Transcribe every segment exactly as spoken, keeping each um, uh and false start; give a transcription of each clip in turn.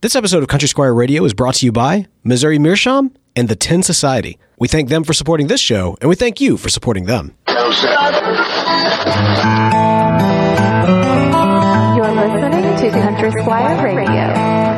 This episode of Country Squire Radio is brought to you by Missouri Meerschaum and the Tin Society. We thank them for supporting this show, and we thank you for supporting them. You're listening to Country Squire Radio.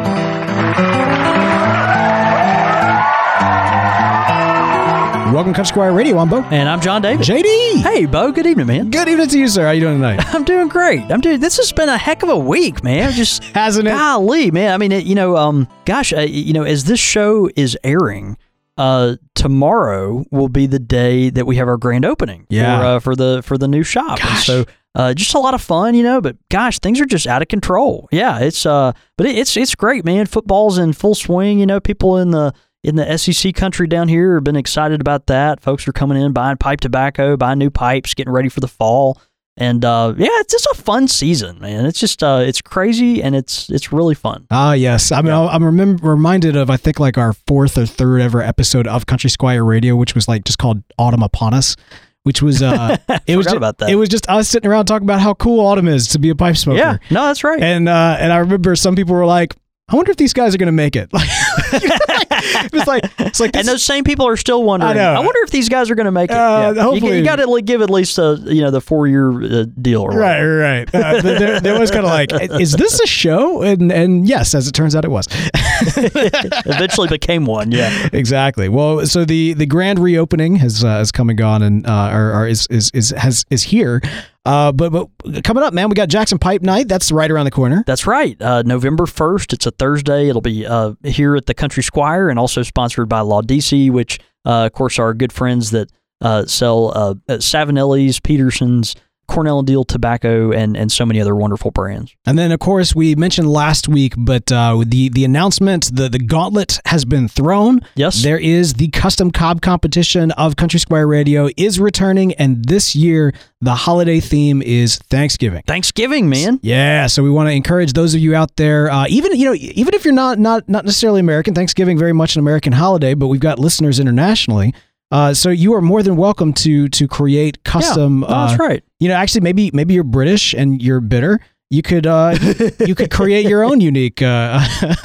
Welcome to Country Squire Radio. I'm Bo. And I'm John David. J D. Hey, Bo. Good evening, man. Good evening to you, sir. How you doing tonight? I'm doing great. I'm doing. This has been a heck of a week, man. Just hasn't it? Golly, man. I mean, it, you know, um, gosh, uh, you know, as this show is airing, uh, tomorrow will be the day that we have our grand opening. Yeah. For, uh, for the for the new shop. Gosh. And so. Uh, just a lot of fun, you know, but gosh, things are just out of control. Yeah, it's uh, but it, it's it's great, man. Football's in full swing. You know, people in the in the S E C country down here have been excited about that. Folks are coming in, buying pipe tobacco, buying new pipes, getting ready for the fall, and uh, yeah, it's just a fun season, man. It's just uh, it's crazy and it's it's really fun. Ah, yes. I mean, yeah. I'm remember, reminded of I think like our fourth or third ever episode of Country Squire Radio, which was like just called Autumn Upon Us. Which was uh, it was just, about that. It was just us sitting around talking about how cool autumn is to be a pipe smoker. Yeah, no, that's right. And uh, and I remember some people were like, I wonder if these guys are going to make it. Like, it was like, it's like, this, and those same people are still wondering. I, know. I wonder if these guys are going to make it. Uh, yeah. Hopefully, you, you got to give at least a you know the four year uh, deal, or right, right. Uh, there, there was kind of like, is this a show? And and yes, as it turns out, it was. Eventually became one. Yeah, exactly. Well, so the the grand reopening has uh, has come and gone, and uh, or, or is is is has is here. Uh, but but coming up, man, we got Jackson Pipe Night. That's right around the corner. That's right. Uh, November first. It's a Thursday. It'll be uh, here at the Country Squire, and also sponsored by Laudisi, which, uh, of course, are good friends that uh, sell uh, Savinelli's, Peterson's, Cornell and Deal tobacco, and and so many other wonderful brands. And then, of course, we mentioned last week, but uh, the the announcement, the the gauntlet has been thrown. Yes, there is the custom cob competition of Country Squire Radio is returning, and this year the holiday theme is Thanksgiving. Thanksgiving, man. Yeah, so we want to encourage those of you out there, uh, even you know, even if you're not not not necessarily American, Thanksgiving very much an American holiday, but we've got listeners internationally. Uh, so you are more than welcome to to create custom. Yeah, that's uh, right. You know, actually, maybe maybe you're British and you're bitter. You could uh, you could create your own unique uh,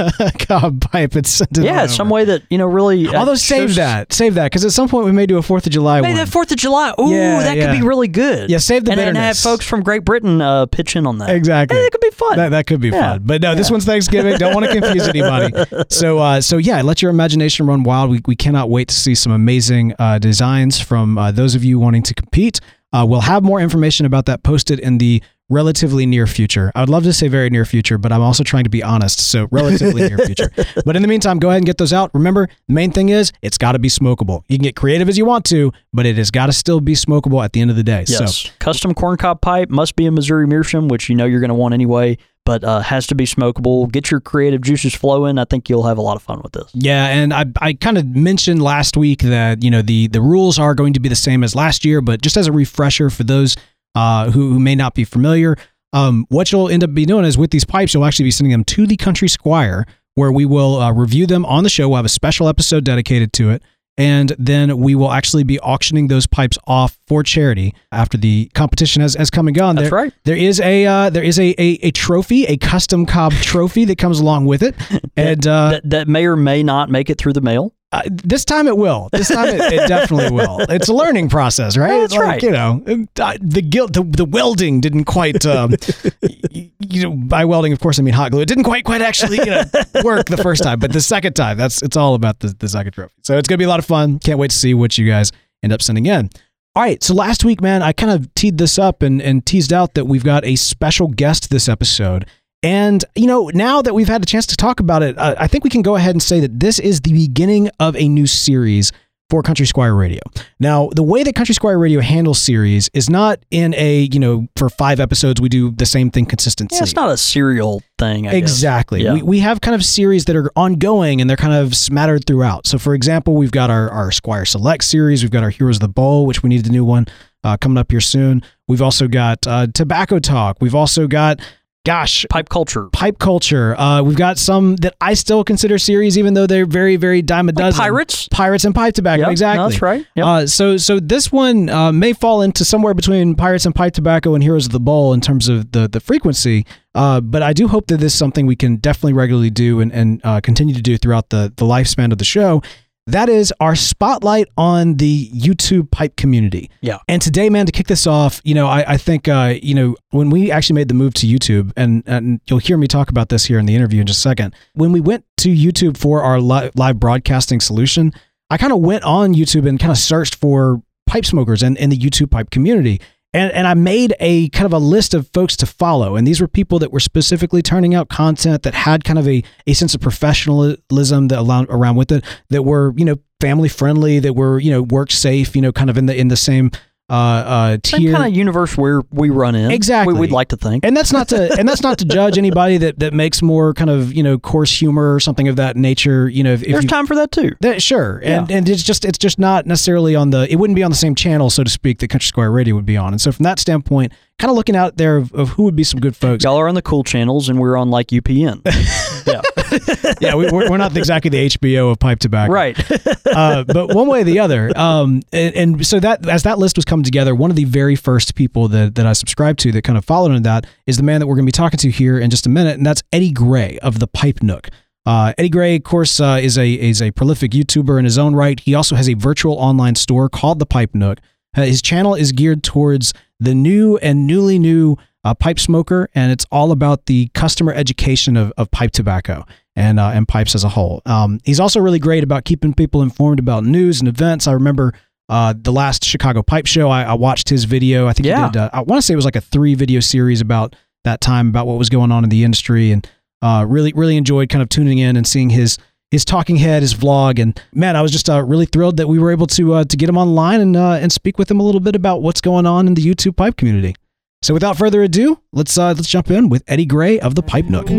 cob pipe and send it. Yeah, some way that you know really. Uh, Although save shows... that, save that, because at some point we may do a Fourth of July Maybe one. that Fourth of July. Ooh, yeah, that yeah. could be really good. Yeah, save the and, bitterness. And have folks from Great Britain uh, pitch in on that. Exactly. Hey, that could be fun. That, that could be yeah. fun. But no, yeah. this one's Thanksgiving. Don't want to confuse anybody. So uh, so yeah, let your imagination run wild. We we cannot wait to see some amazing uh, designs from uh, those of you wanting to compete. Uh, we'll have more information about that posted in the relatively near future. I would love to say very near future, but I'm also trying to be honest, so relatively near future. But in the meantime, go ahead and get those out. Remember, the main thing is it's got to be smokable. You can get creative as you want to, but it has got to still be smokable at the end of the day. Yes. So, custom corncob pipe must be a Missouri Meerschaum, which you know you're going to want anyway, but uh, has to be smokable. Get your creative juices flowing. I think you'll have a lot of fun with this. Yeah, and I I kind of mentioned last week that you know the the rules are going to be the same as last year, but just as a refresher for those uh, who, who may not be familiar, um, what you'll end up be doing is with these pipes, you'll actually be sending them to the Country Squire, where we will uh, review them on the show. We'll have a special episode dedicated to it. And then we will actually be auctioning those pipes off for charity after the competition has, has come and gone. That's there, right. There is a uh, there is a, a a trophy, a custom cob trophy that comes along with it, and uh, that, that may or may not make it through the mail. Uh, this time it will. This time it, it definitely will. It's a learning process, right? Yeah, that's like, right. You know, uh, the guilt, the, the welding didn't quite. Um, you, you know, by welding, of course, I mean hot glue. It didn't quite, quite actually you know, work the first time, but the second time, that's it's all about the the second trophy. So it's gonna be a lot of fun. Can't wait to see what you guys end up sending in. All right, so last week, man, I kind of teed this up and and teased out that we've got a special guest this episode. And, you know, now that we've had a chance to talk about it, uh, I think we can go ahead and say that this is the beginning of a new series for Country Squire Radio. Now, the way that Country Squire Radio handles series is not in a, you know, for five episodes, we do the same thing consistently. Yeah, it's not a serial thing, I Exactly. guess. Yeah. We, we have kind of series that are ongoing and they're kind of smattered throughout. So, for example, we've got our, our Squire Select series. We've got our Heroes of the Bowl, which we need a new one uh, coming up here soon. We've also got uh, Tobacco Talk. We've also got Gosh, Pipe culture. pipe culture. Uh, we've got some that I still consider series, even though they're very, very dime a Like dozen. Pirates. Pirates and Pipe Tobacco. Yep, Exactly. no, that's right. Yep. Uh, so, so this one uh, may fall into somewhere between Pirates and Pipe Tobacco and Heroes of the Bowl in terms of the the frequency. Uh, but I do hope that this is something we can definitely regularly do and and uh, continue to do throughout the the lifespan of the show. That is our spotlight on the YouTube pipe community. Yeah. And today, man, to kick this off, you know, I, I think, uh, you know, when we actually made the move to YouTube, and, and you'll hear me talk about this here in the interview in just a second, when we went to YouTube for our li- live broadcasting solution, I kind of went on YouTube and kind of searched for pipe smokers and in the YouTube pipe community. And and I made a kind of a list of folks to follow. And these were people that were specifically turning out content that had kind of a, a sense of professionalism that allowed, around with it, that were, you know, family friendly, that were, you know, work safe, you know, kind of in the in the same uh, uh, tier. Same kind of universe where we run in. Exactly. We, we'd like to think. And that's not to and that's not to judge anybody that, that makes more kind of, you know, coarse humor or something of that nature. You know, if, if There's you, time for that too. that, sure. And Yeah. and it's just it's just not necessarily on the it wouldn't be on the same channel, so to speak, that Country Squire Radio would be on. And so from that standpoint, kind of looking out there of, of who would be some good folks. Y'all are on the cool channels, and we're on like U P N. Yeah. Yeah, we, we're, we're not exactly the H B O of pipe tobacco. Right. uh, but one way or the other. Um, and, and so that as that list was coming together, one of the very first people that, that I subscribed to that kind of followed in that is the man that we're going to be talking to here in just a minute, and that's Eddie Gray of the Pipe Nook. Uh, Eddie Gray, of course, uh, is a is a prolific YouTuber in his own right. He also has a virtual online store called the Pipe Nook. Uh, his channel is geared towards the new and newly new uh, pipe smoker, and it's all about the customer education of, of pipe tobacco and uh, and pipes as a whole. Um, he's also really great about keeping people informed about news and events. I remember uh, the last Chicago Pipe Show. I, I watched his video. I think Yeah. he did. Uh, I want to say it was like a three video series about that time, about what was going on in the industry, and uh, really really enjoyed kind of tuning in and seeing his his talking head, his vlog, and man, I was just uh, really thrilled that we were able to uh, to get him online and uh, and speak with him a little bit about what's going on in the YouTube pipe community. So without further ado, let's uh, let's jump in with Eddie Gray of the Pipe Nook.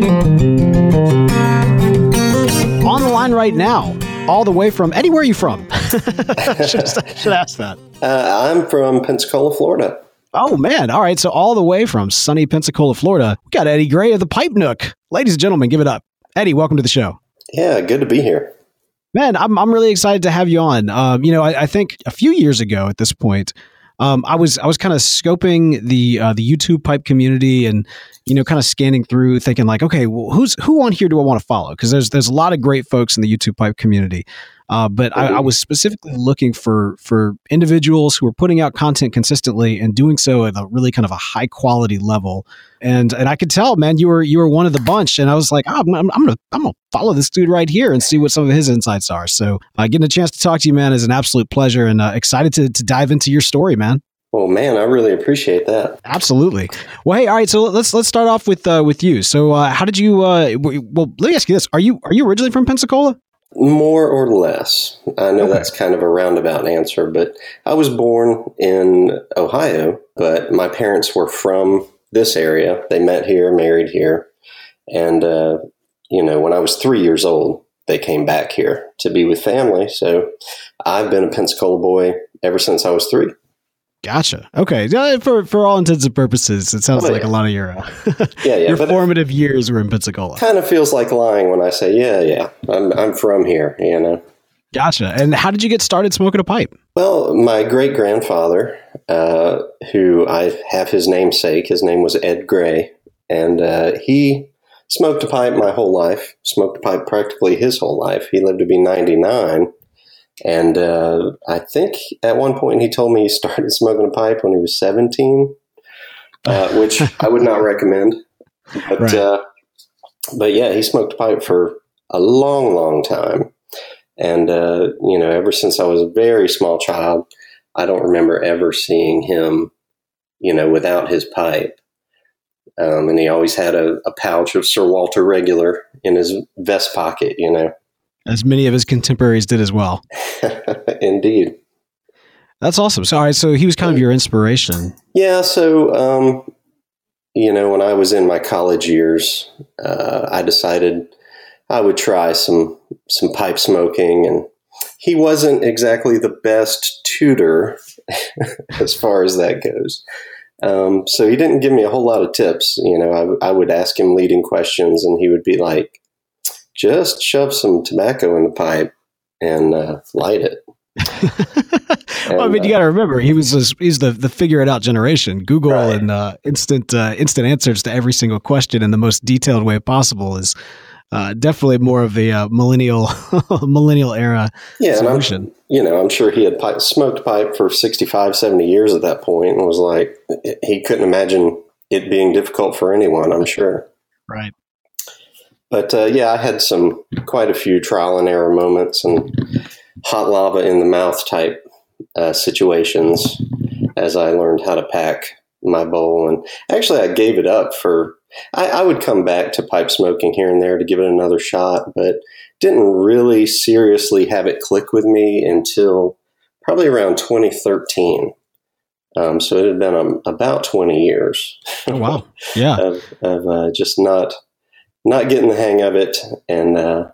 On the line right now, all the way from Eddie. Where are you from? should, should ask that. Uh, I'm from Pensacola, Florida. Oh man! All right, so all the way from sunny Pensacola, Florida, we got Eddie Gray of the Pipe Nook. Ladies and gentlemen, give it up, Eddie. Welcome to the show. Yeah, good to be here. Man, I'm I'm really excited to have you on. Um, you know, I, I think a few years ago at this point, um, I was I was kind of scoping the uh, the YouTube pipe community and you know kind of scanning through, thinking like, okay, well, who's who on here do I want to follow? Because there's there's a lot of great folks in the YouTube pipe community. Uh, but I, I was specifically looking for for individuals who were putting out content consistently and doing so at a really kind of a high quality level. And and I could tell, man, you were you were one of the bunch. And I was like, oh, I'm, I'm, I'm gonna I'm gonna follow this dude right here and see what some of his insights are. So uh, getting a chance to talk to you, man, is an absolute pleasure, and uh, excited to to dive into your story, man. Well, man, I really appreciate that. Absolutely. Well, hey, all right. So let's let's start off with uh, with you. So uh, how did you? Uh, w- well, let me ask you this: Are you are you originally from Pensacola? More or less. I know Okay. that's kind of a roundabout answer, but I was born in Ohio, but my parents were from this area. They met here, married here. And, uh, you know, when I was three years old, they came back here to be with family. So I've been a Pensacola boy ever since I was three. Gotcha. Okay. Yeah, For for all intents and purposes, it sounds Oh, like yeah. a lot of your uh, Yeah, yeah. your but formative years were in Pensacola. it kind of feels like lying when I say, yeah, yeah, I'm, I'm from here, you know. Gotcha. And how did you get started smoking a pipe? Well, my great grandfather, uh, who I have his namesake, his name was Ed Gray, and uh, he smoked a pipe my whole life, smoked a pipe practically his whole life. He lived to be ninety-nine. And uh, I think at one point he told me he started smoking a pipe when he was seventeen, uh, which I would not recommend. But, Right. uh, but yeah, he smoked a pipe for a long, long time. And, uh, you know, ever since I was a very small child, I don't remember ever seeing him, you know, without his pipe. Um, and he always had a, a pouch of Sir Walter Regular in his vest pocket, you know. As many of his contemporaries did as well. Indeed. That's awesome. So, all right, so he was kind of your inspiration. Yeah, so, um, you know, when I was in my college years, uh, I decided I would try some some pipe smoking, and he wasn't exactly the best tutor as far as that goes. Um, so he didn't give me a whole lot of tips. You know, I, I would ask him leading questions, and he would be like, just shove some tobacco in the pipe and uh, light it. Well, I mean, you got to remember, he was this, he's the the figure it out generation. Google Right. and uh, instant uh, instant answers to every single question in the most detailed way possible is uh, definitely more of a uh, millennial millennial era Yeah, and I'm, solution. you know, I'm sure he had pipe, smoked pipe for sixty-five, seventy years at that point, and was like, he couldn't imagine it being difficult for anyone, I'm sure. Right. But uh, yeah, I had some quite a few trial and error moments and hot lava in the mouth type uh, situations as I learned how to pack my bowl. And actually, I gave it up for. I, I would come back to pipe smoking here and there to give it another shot, but didn't really seriously have it click with me until probably around twenty thirteen. Um, so it had been um, about twenty years. Oh, wow. Yeah. of, of uh, just not not getting the hang of it. And uh,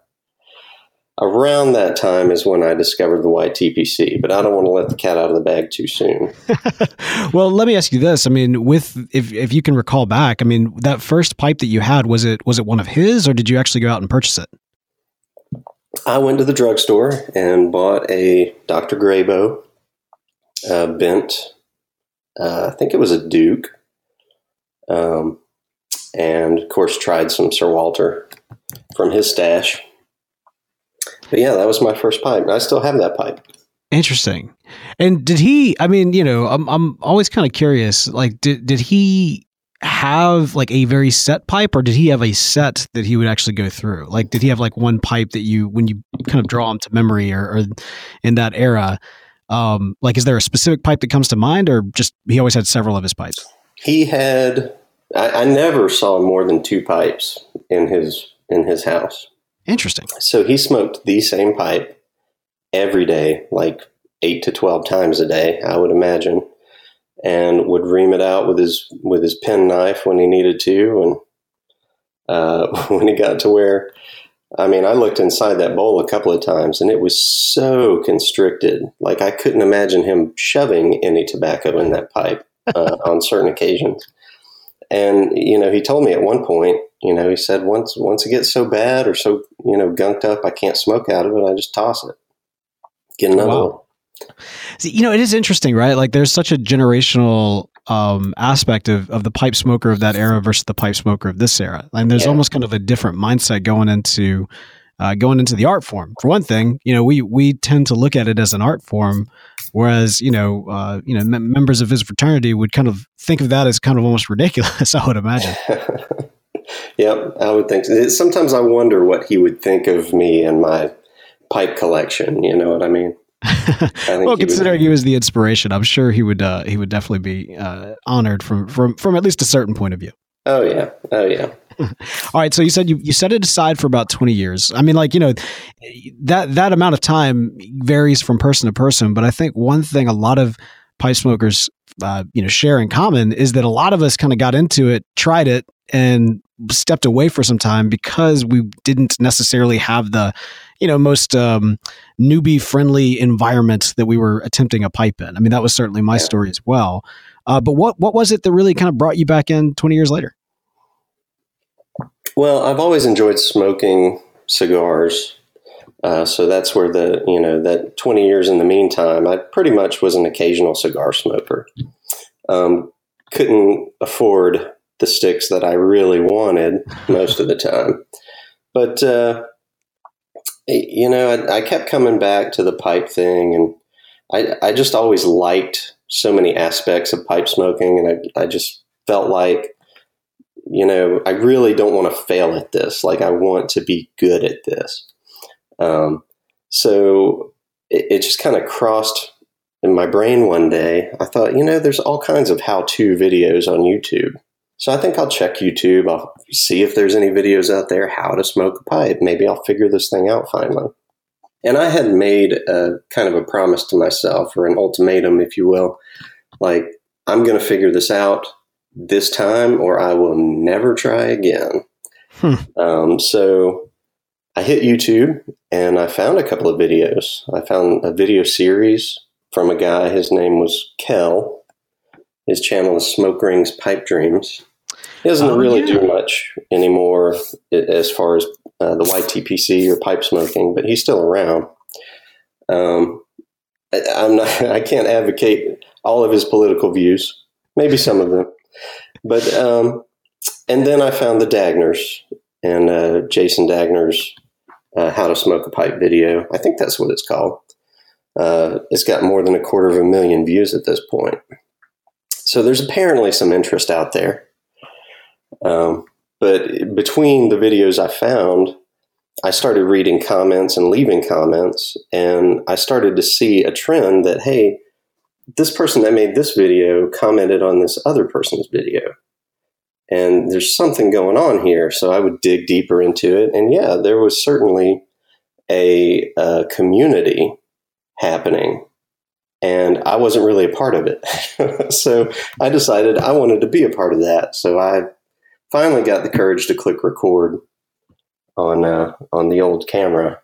around that time is when I discovered the Y T P C, but I don't want to let the cat out of the bag too soon. Well, let me ask you this. I mean, with if if you can recall back, I mean, that first pipe that you had, was it was it one of his, or did you actually go out and purchase it? I went to the drugstore and bought a Doctor Graybo uh, bent, uh, I think it was a Duke, um, and of course tried some Sir Walter from his stash. But yeah, that was my first pipe. I still have that pipe. Interesting. And did he, I mean, you know, I'm I'm always kind of curious, like, did, did he have like a very set pipe, or did he have a set that he would actually go through? Like, did he have like one pipe that you, when you kind of draw him to memory, or, or in that era, um, like, is there a specific pipe that comes to mind, or just he always had several of his pipes? He had, I, I never saw more than two pipes in his in his house. Interesting. So he smoked the same pipe every day, like eight to twelve times a day, I would imagine, and would ream it out with his with his pen knife when he needed to. And uh, when he got to where, I mean, I looked inside that bowl a couple of times, and it was so constricted. Like, I couldn't imagine him shoving any tobacco in that pipe uh, on certain occasions. And, you know, he told me at one point, you know, he said, once once it gets so bad or so, you know, gunked up, I can't smoke out of it, I just toss it. Get another Wow. one. See, you know, it is interesting, right? Like, there's such a generational um, aspect of, of the pipe smoker of that era versus the pipe smoker of this era. And there's Yeah. almost kind of a different mindset going into uh, going into the art form. For one thing, you know, we we tend to look at it as an art form, whereas, you know, uh, you know, m- members of his fraternity would kind of think of that as kind of almost ridiculous, I would imagine. Yep, I would think so. Sometimes I wonder what he would think of me and my pipe collection. You know what I mean? I think Well, he would- considering he was the inspiration, I'm sure he would uh, he would definitely be uh, honored from from from at least a certain point of view. Oh yeah, oh yeah. All right, so you said you, you set it aside for about twenty years. I mean, like, you know, that that amount of time varies from person to person, but I think one thing a lot of pipe smokers uh, you know share in common is that a lot of us kind of got into it, tried it, and stepped away for some time because we didn't necessarily have the you know most um, newbie friendly environment that we were attempting a pipe in. I mean, that was certainly my Yeah. story as well. Uh, but what what was it that really kind of brought you back in twenty years later? Well, I've always enjoyed smoking cigars. Uh, so that's where the, you know, that twenty years in the meantime, I pretty much was an occasional cigar smoker. Um, couldn't afford the sticks that I really wanted most of the time. But, uh, you know, I, I kept coming back to the pipe thing, and I, I just always liked so many aspects of pipe smoking, and I, I just felt like, you know, I really don't want to fail at this. Like, I want to be good at this. Um, so it, it just kind of crossed in my brain one day. I thought, you know, there's all kinds of how-to videos on YouTube. So I think I'll check YouTube. I'll see if there's any videos out there, how to smoke a pipe. Maybe I'll figure this thing out finally. And I had made a kind of a promise to myself, or an ultimatum, if you will. Like, I'm going to figure this out this time, or I will never try again. Hmm. Um, so I hit YouTube, and I found a couple of videos. I found a video series from a guy. His name was Kel. His channel is Smoke Rings Pipe Dreams. He doesn't Oh, really yeah. do much anymore as far as uh, the Y T P C or pipe smoking, but he's still around. Um, I, I'm not. I can't advocate all of his political views. Maybe some of them, but um, and then I found the Dagners and uh, Jason Dagner's uh, How to Smoke a Pipe video. I think that's what it's called. Uh, it's got more than a quarter of a million views at this point. So there's apparently some interest out there. Um, but between the videos I found, I started reading comments and leaving comments, and I started to see a trend that, hey, this person that made this video commented on this other person's video. And there's something going on here. So I would dig deeper into it. And yeah, there was certainly a, a community happening. And I wasn't really a part of it. So I decided I wanted to be a part of that. So I finally got the courage to click record on uh, on the old camera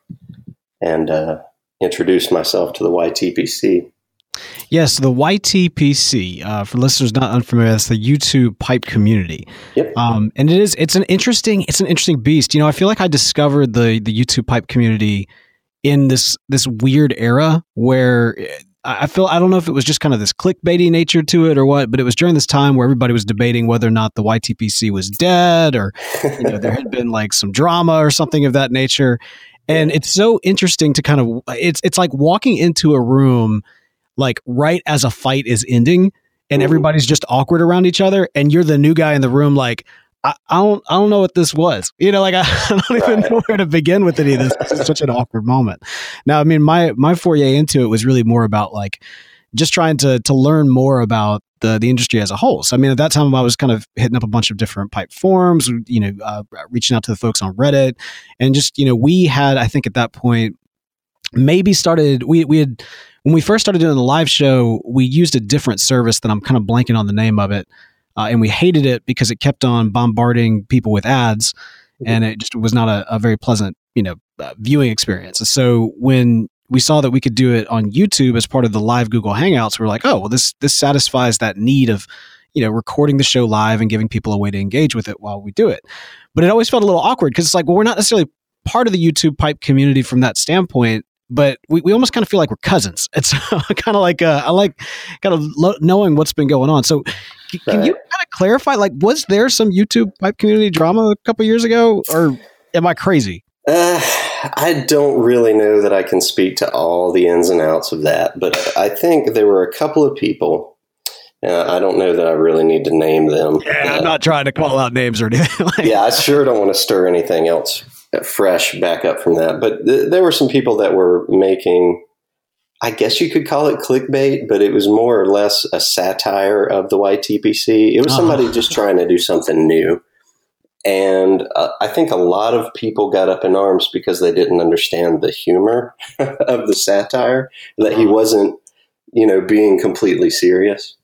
and uh, introduce myself to the Y T P C. Yes, the Y T P C, uh, for listeners not unfamiliar, that's the YouTube pipe community. Yep. Um, and it is it's an interesting it's an interesting beast. You know, I feel like I discovered the the YouTube pipe community in this this weird era where I feel I don't know if it was just kind of this clickbaity nature to it or what, but it was during this time where everybody was debating whether or not the Y T P C was dead, or you know there had been like some drama or something of that nature. And it's so interesting to kind of it's it's like walking into a room like right as a fight is ending and everybody's just awkward around each other, and you're the new guy in the room like, I, I don't I don't know what this was. You know, like I, I don't even know where to begin with any of this. This is such an awkward moment. Now, I mean, my my foray into it was really more about like just trying to to learn more about the the industry as a whole. So I mean, at that time I was kind of hitting up a bunch of different pipe forums, you know, uh, reaching out to the folks on Reddit, and just, you know, we had, I think at that point, maybe started we we had when we first started doing the live show, we used a different service that I'm kind of blanking on the name of it. Uh, and we hated it because it kept on bombarding people with ads, and it just was not a, a very pleasant, you know, uh, viewing experience. And so when we saw that we could do it on YouTube as part of the live Google Hangouts, we were like, oh, well, this this satisfies that need of, you know, recording the show live and giving people a way to engage with it while we do it. But it always felt a little awkward because it's like, well, we're not necessarily part of the YouTube pipe community from that standpoint, but we, we almost kind of feel like we're cousins. It's kind of like, uh, I like kind of lo- knowing what's been going on. So c- can Right. you kind of clarify, like, was there some YouTube pipe community drama a couple years ago, or am I crazy? Uh, I don't really know that I can speak to all the ins and outs of that, but I think there were a couple of people. Uh, I don't know that I really need to name them. Yeah, Uh, I'm not trying to call out names or anything. Like, yeah, I sure don't want to stir anything else fresh back up from that. But th- there were some people that were making, I guess you could call it clickbait, but it was more or less a satire of the Y T P C. It was somebody Oh. just trying to do something new. And uh, I think a lot of people got up in arms because they didn't understand the humor of the satire, that he wasn't, you know, being completely serious.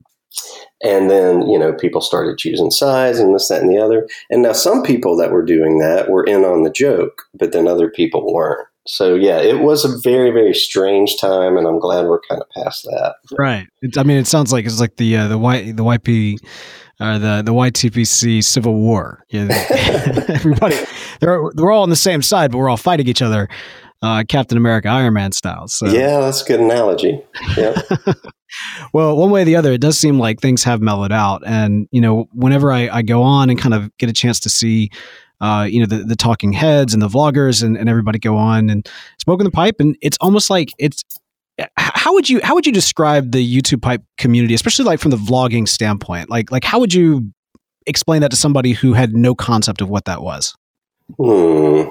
And then, you know, people started choosing sides and this, that, and the other. And now some people that were doing that were in on the joke, but then other people weren't. So, yeah, it was a very, very strange time, and I'm glad we're kind of past that. right. It, I mean, it sounds like it's like the uh, the Y the Y P or the the Y T P C Civil War. Yeah, everybody they're they're all on the same side, but we're all fighting each other, uh, Captain America, Iron Man style. So Yeah, that's a good analogy. Yeah. well, one way or the other, it does seem like things have mellowed out. And, you know, whenever I, I go on and kind of get a chance to see, uh, you know, the, the talking heads and the vloggers and, and everybody go on and smoking the pipe, and it's almost like it's, how would you, how would you describe the YouTube pipe community, especially like from the vlogging standpoint? Like, like how would you explain that to somebody who had no concept of what that was? Hmm.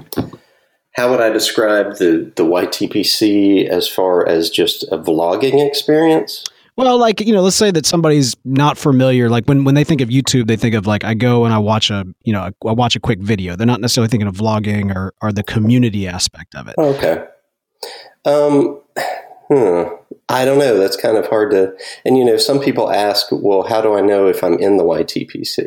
How would I describe the, the Y T P C as far as just a vlogging experience? Well, like, you know, let's say that somebody's not familiar. Like when, when they think of YouTube, they think of like, I go and I watch a, you know, I watch a quick video. They're not necessarily thinking of vlogging or, or the community aspect of it. Okay. Um, hmm. I don't know. That's kind of hard to, and you know, some people ask, well, how do I know if I'm in the Y T P C?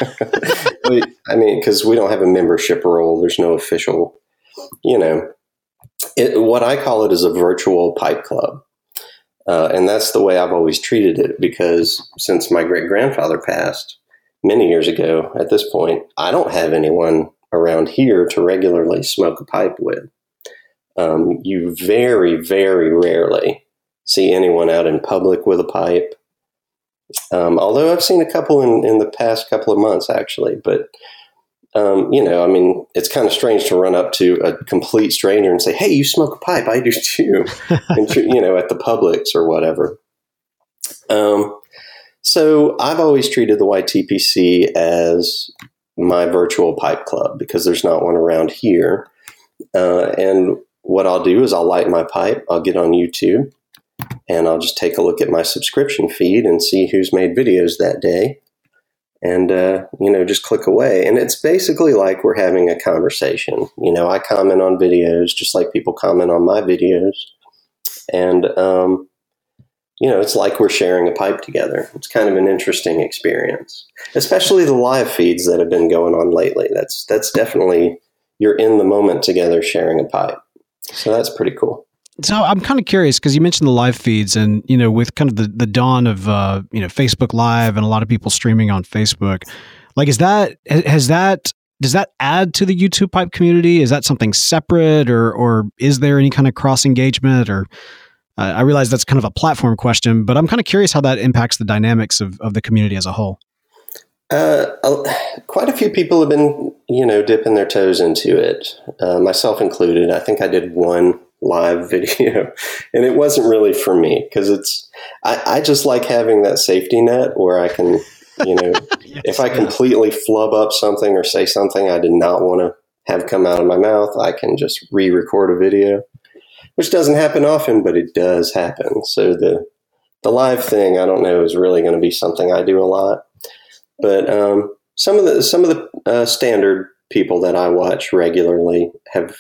I mean, because we don't have a membership role. There's no official, you know, it, what I call it is a virtual pipe club. Uh, and that's the way I've always treated it, because since my great-grandfather passed many years ago at this point, I don't have anyone around here to regularly smoke a pipe with. Um, you very, very rarely see anyone out in public with a pipe. Um, although I've seen a couple in, in the past couple of months, actually. But, um, you know, I mean, it's kind of strange to run up to a complete stranger and say, hey, you smoke a pipe? I do too. and, you know, at the Publix or whatever. Um, so I've always treated the Y T P C as my virtual pipe club, because there's not one around here. Uh, and what I'll do is I'll light my pipe, I'll get on YouTube, and I'll just take a look at my subscription feed and see who's made videos that day. And, uh, you know, just click away. And it's basically like we're having a conversation. You know, I comment on videos just like people comment on my videos. And, um, you know, it's like we're sharing a pipe together. It's kind of an interesting experience, especially the live feeds that have been going on lately. That's, that's definitely, you're in the moment together sharing a pipe. So that's pretty cool. So I'm kind of curious, because you mentioned the live feeds, and, you know, with kind of the, the dawn of, uh, you know, Facebook Live and a lot of people streaming on Facebook, like, is that, has that, does that add to the YouTube pipe community? Is that something separate, or, or is there any kind of cross engagement? Or uh, I realize that's kind of a platform question, but I'm kind of curious how that impacts the dynamics of, of the community as a whole. Uh, quite a few people have been, you know, dipping their toes into it, uh, myself included. I think I did one live video, and it wasn't really for me, because it's, I, I just like having that safety net where I can, you know, yes, if I completely flub up something or say something I did not want to have come out of my mouth, I can just re-record a video, which doesn't happen often, but it does happen. So the, the live thing, I don't know, is really going to be something I do a lot. But um, some of the some of the uh, standard people that I watch regularly have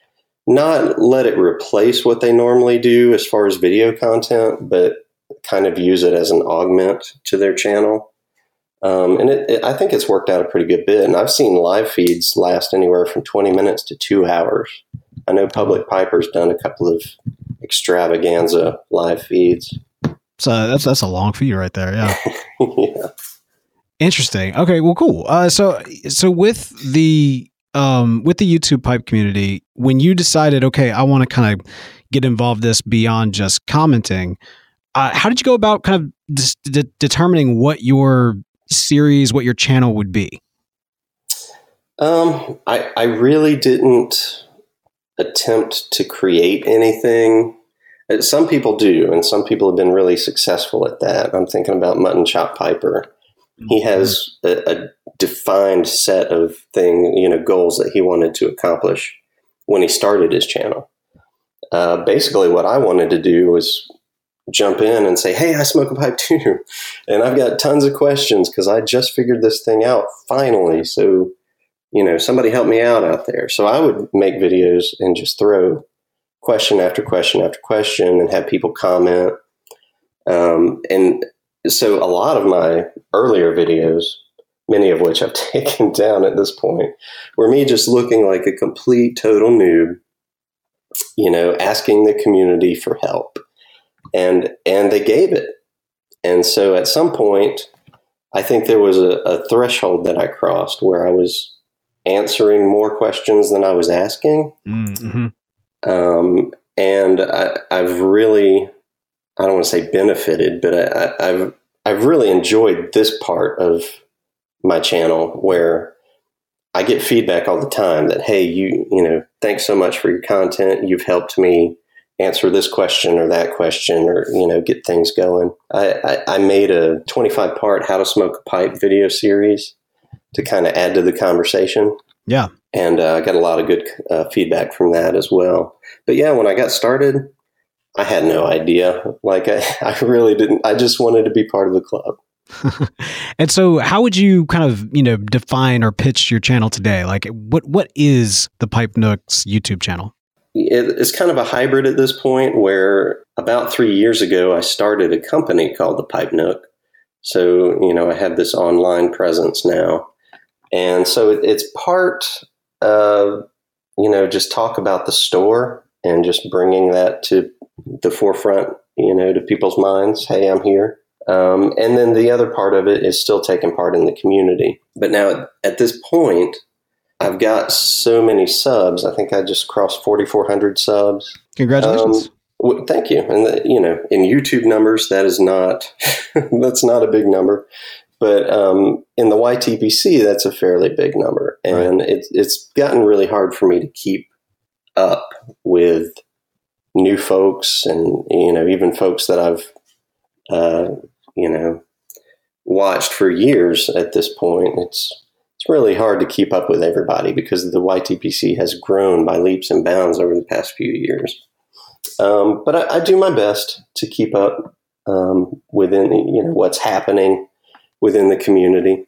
not let it replace what they normally do as far as video content, but kind of use it as an augment to their channel. Um, and it, it, I think it's worked out a pretty good bit. And I've seen live feeds last anywhere from twenty minutes to two hours. I know Public Piper's done a couple of extravaganza live feeds. So that's that's a long feed right there. Yeah. Yeah. Interesting. Okay. Well, cool. Uh, so, so with the, um, with the YouTube pipe community, when you decided, okay, I want to kind of get involved this beyond just commenting, uh, how did you go about kind of dis- de- determining what your series, what your channel would be? Um, I, I really didn't attempt to create anything. Some people do, and some people have been really successful at that. I'm thinking about Mutton Chop Piper. He has a, a defined set of thing, you know, goals that he wanted to accomplish when he started his channel. Uh, basically, what I wanted to do was jump in and say, hey, I smoke a pipe too. And I've got tons of questions because I just figured this thing out finally. So, you know, somebody help me out out there. So I would make videos and just throw question after question after question and have people comment. Um, and so a lot of my earlier videos, many of which I've taken down at this point, were me just looking like a complete total noob, you know, asking the community for help. And and they gave it. And so at some point, I think there was a, a threshold that I crossed where I was answering more questions than I was asking. Mm-hmm. Um, and I, I've really, I don't want to say benefited, but I, I, I've I've really enjoyed this part of my channel where I get feedback all the time that, hey, you you know, thanks so much for your content. You've helped me answer this question or that question, or, you know, get things going. I, I, I made a twenty-five part How to Smoke a Pipe video series to kind of add to the conversation. Yeah. And uh, I got a lot of good uh, feedback from that as well. But yeah, when I got started, I had no idea. Like, I, I really didn't. I just wanted to be part of the club. And so how would you kind of, you know, define or pitch your channel today? Like, what what is the Pipe Nooks YouTube channel? It, it's kind of a hybrid at this point, where about three years ago, I started a company called the Pipe Nook. So, you know, I have this online presence now. And so it, it's part of, you know, just talk about the store and just bringing that to the forefront you know, to people's minds, hey, I'm here. Um, and then the other part of it is still taking part in the community. But now at, at this point, I've got so many subs. I think I just crossed forty-four hundred subs. Congratulations. Um, w- thank you. And, the, you know, in YouTube numbers, that is not, that's not a big number. But um, in the Y T P C, that's a fairly big number. And right. it's it's gotten really hard for me to keep up with new folks and, you know, even folks that I've, uh, you know, watched for years at this point. It's it's really hard to keep up with everybody because the Y T P C has grown by leaps and bounds over the past few years. Um, but I, I do my best to keep up um, within, you know, what's happening within the community.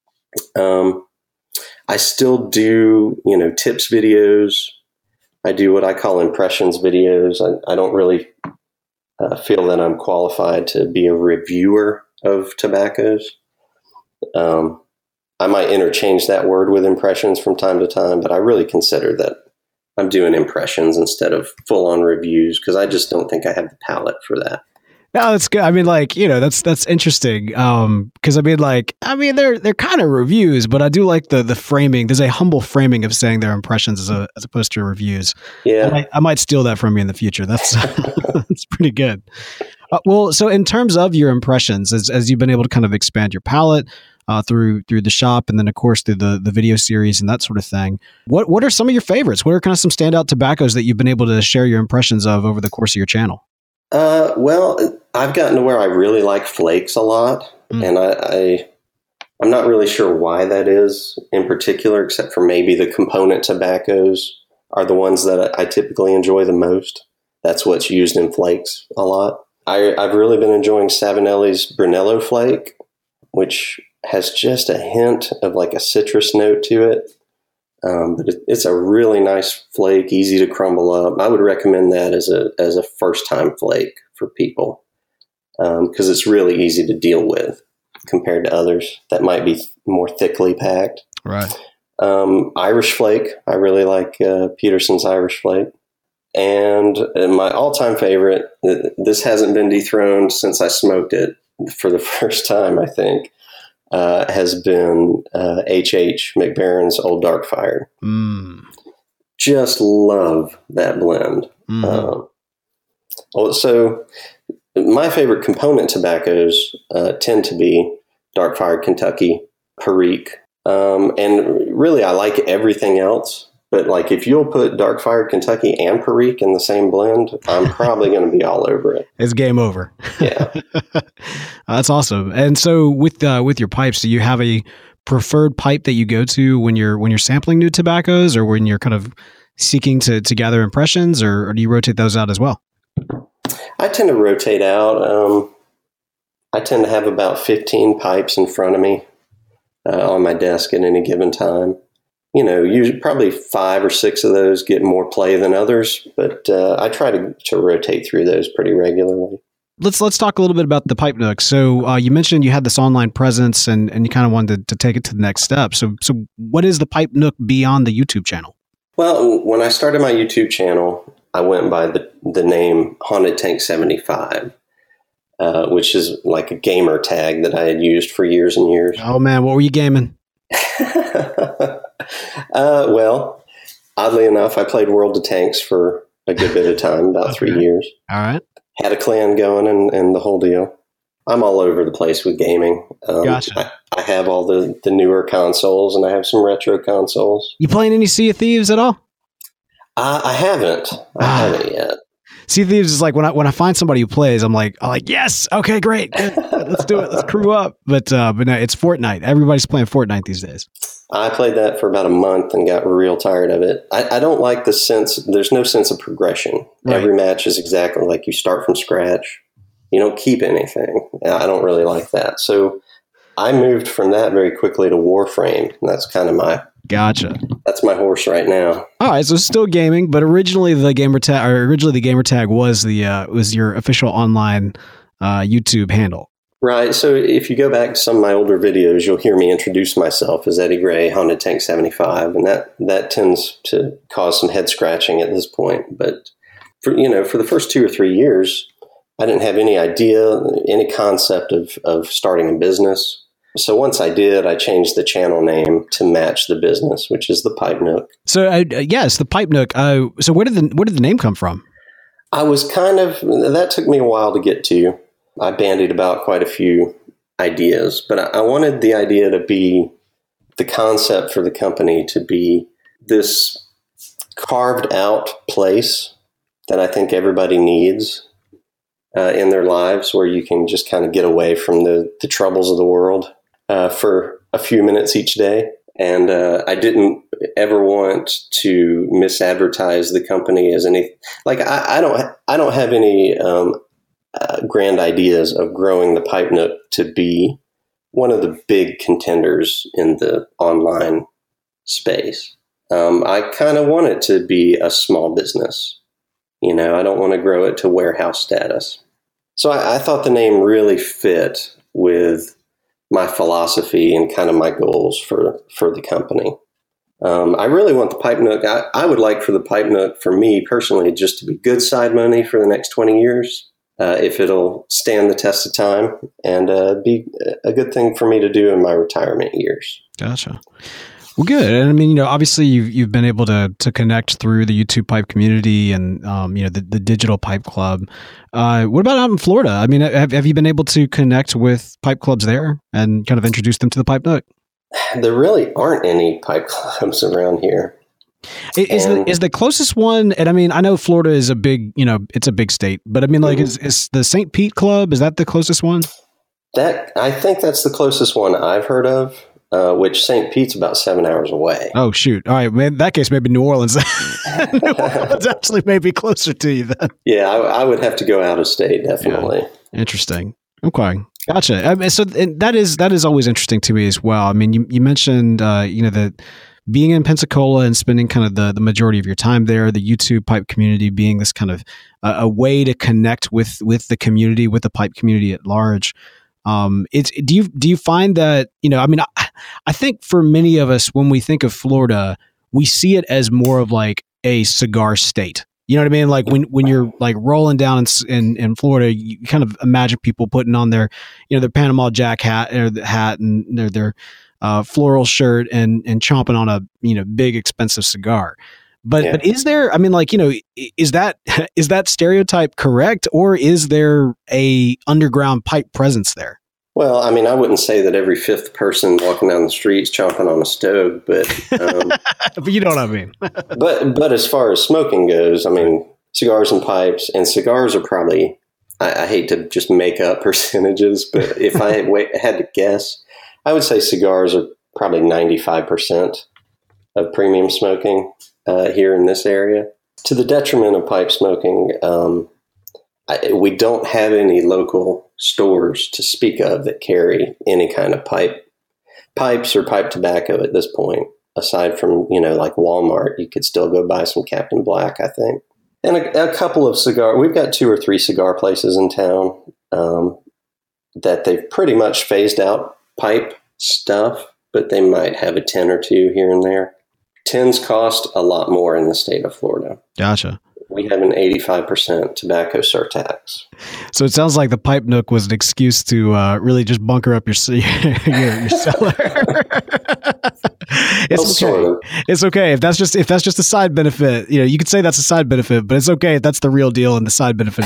Um, I still do, you know, tips videos. I do what I call impressions videos. I, I don't really uh, feel that I'm qualified to be a reviewer of tobaccos. Um, I might interchange that word with impressions from time to time, but I really consider that I'm doing impressions instead of full-on reviews because I just don't think I have the palate for that. No, that's good. I mean, like, you know, that's that's interesting. Um, because I mean, like, I mean, they're they're kind of reviews, but I do like the the framing. There's a humble framing of saying their impressions as a as opposed to reviews. Yeah, I might, I might steal that from you in the future. That's that's pretty good. Uh, well, so in terms of your impressions, as as you've been able to kind of expand your palette uh, through through the shop, and then of course through the the video series and that sort of thing, what what are some of your favorites? What are kind of some standout tobaccos that you've been able to share your impressions of over the course of your channel? Uh, well, I've gotten to where I really like flakes a lot, mm. and I, I, I'm not really sure why that is in particular, except for maybe the component tobaccos are the ones that I typically enjoy the most. That's what's used in flakes a lot. I, I've really been enjoying Savinelli's Brunello flake, which has just a hint of like a citrus note to it. Um, but it, it's a really nice flake, easy to crumble up. I would recommend that as a as a first time flake for people because um, it's really easy to deal with compared to others that might be th- more thickly packed. Right. Um, Irish flake, I really like uh, Peterson's Irish flake, and, and my all time favorite. This hasn't been dethroned since I smoked it for the first time, I think. Uh, has been uh, H H McBaron's Old Dark Fire. Mm. Just love that blend. Mm. Uh, well, so my favorite component tobaccos uh, tend to be Dark Fire Kentucky, Perique, um, and really I like everything else. But like if you'll put Dark Fire Kentucky and Perique in the same blend, I'm probably going to be all over it. It's game over. Yeah, that's awesome. And so with uh, with your pipes, do you have a preferred pipe that you go to when you're when you're sampling new tobaccos, or when you're kind of seeking to to gather impressions, or, or do you rotate those out as well? I tend to rotate out. Um, I tend to have about fifteen pipes in front of me uh, on my desk at any given time. You know, usually probably five or six of those get more play than others, but uh, I try to, to rotate through those pretty regularly. Let's let's talk a little bit about the Pipe Nook. So uh, you mentioned you had this online presence, and, and you kind of wanted to, to take it to the next step. So so what is the Pipe Nook beyond the YouTube channel? Well, when I started my YouTube channel, I went by the the name Haunted Tank seventy-five, uh, which is like a gamer tag that I had used for years and years. Oh man, what were you gaming? Uh, well, oddly enough, I played World of Tanks for a good bit of time, about okay. three years. All right. Had a clan going and, and the whole deal. I'm all over the place with gaming. Um, gotcha. I, I have all the, the newer consoles, and I have some retro consoles. You playing any Sea of Thieves at all? Uh, I haven't. I haven't yet. Sea of Thieves is like when I when I find somebody who plays, I'm like, I'm like, yes, okay, great, good. Let's do it, let's crew up. But uh, but no, it's Fortnite. Everybody's playing Fortnite these days. I played that for about a month and got real tired of it. I, I don't like the sense. There's no sense of progression. Right. Every match is exactly like you start from scratch. You don't keep anything. I don't really like that. So I moved from that very quickly to Warframe, and that's kind of my gotcha. That's my horse right now. All right, so still gaming, but originally the gamer tag, or originally the gamer tag was the uh, was your official online uh, YouTube handle. Right. So if you go back to some of my older videos, you'll hear me introduce myself as Eddie Gray, Haunted Tank seventy-five, and that that tends to cause some head scratching at this point. But for you know, for the first two or three years, I didn't have any idea, any concept of, of starting a business. So once I did, I changed the channel name to match the business, which is the Pipe Nook. So uh, yes, the Pipe Nook. Uh, so where did the where did the name come from? I was kind of, that took me a while to get to. I bandied about quite a few ideas, but I, I wanted the idea to be, the concept for the company to be this carved out place that I think everybody needs uh, in their lives, where you can just kind of get away from the, the troubles of the world uh, for a few minutes each day. And uh, I didn't ever want to misadvertise the company as any, like I, I don't, I don't have any um, uh, grand ideas of growing the Pipe Nook to be one of the big contenders in the online space. Um, I kind of want it to be a small business. You know, I don't want to grow it to warehouse status. So I, I thought the name really fit with my philosophy and kind of my goals for, for the company. Um, I really want the Pipe Nook. I, I would like for the Pipe Nook, for me personally, just to be good side money for the next twenty years, uh, if it'll stand the test of time, and uh, be a good thing for me to do in my retirement years. Gotcha. Well, good. And I mean, you know, obviously you've, you've been able to to connect through the YouTube Pipe community and, um, you know, the, the Digital Pipe Club. Uh, what about out in Florida? I mean, have, have you been able to connect with pipe clubs there and kind of introduce them to the Pipe Nook? There really aren't any pipe clubs around here. Is the, is the closest one, and I mean, I know Florida is a big, you know, it's a big state, but I mean, like, mm-hmm. is, is the Saint Pete Club, is that the closest one? That, I think that's the closest one I've heard of. Uh, which Saint Pete's about seven hours away. Oh, shoot. All right. In that case, maybe New Orleans. New Orleans actually may be closer to you then. Yeah, I, I would have to go out of state, definitely. Yeah. Interesting. Okay. Gotcha. I mean, so that is that is always interesting to me as well. I mean, you, you mentioned, uh, you know, that being in Pensacola and spending kind of the, the majority of your time there, the YouTube pipe community being this kind of uh, a way to connect with with the community, with the pipe community at large. Um, it's, do you, do you find that, you know, I mean, I, I think for many of us, when we think of Florida, we see it as more of like a cigar state. You know what I mean? Like when, when you're like rolling down in, in, in Florida, you kind of imagine people putting on their, you know, their Panama Jack hat or the hat and their, their, uh, floral shirt and, and chomping on a, you know, big expensive cigar. But, yeah. but is there, I mean, like, you know, is that, is that stereotype correct, or is there a underground pipe presence there? Well, I mean, I wouldn't say that every fifth person walking down the streets chomping on a stove, but, um, but you know what I mean? but, but as far as smoking goes, I mean, cigars and pipes, and cigars are probably, I, I hate to just make up percentages, but if I had, wait, had to guess, I would say cigars are probably ninety-five percent of premium smoking. Uh, here in this area, to the detriment of pipe smoking. Um, I, we don't have any local stores to speak of that carry any kind of pipe, pipes or pipe tobacco at this point. Aside from, you know, like Walmart, you could still go buy some Captain Black, I think, and a, a couple of cigar. We've got two or three cigar places in town um, that they've pretty much phased out pipe stuff, but they might have a ten or two here and there. Tins cost a lot more in the state of Florida. Gotcha. We have an eighty-five percent tobacco surtax. So it sounds like the Pipe Nook was an excuse to uh, really just bunker up your your, your cellar. It's well, okay. Sort of. It's okay if that's just if that's just a side benefit. You know, you could say that's a side benefit, but it's okay if that's the real deal and the side benefit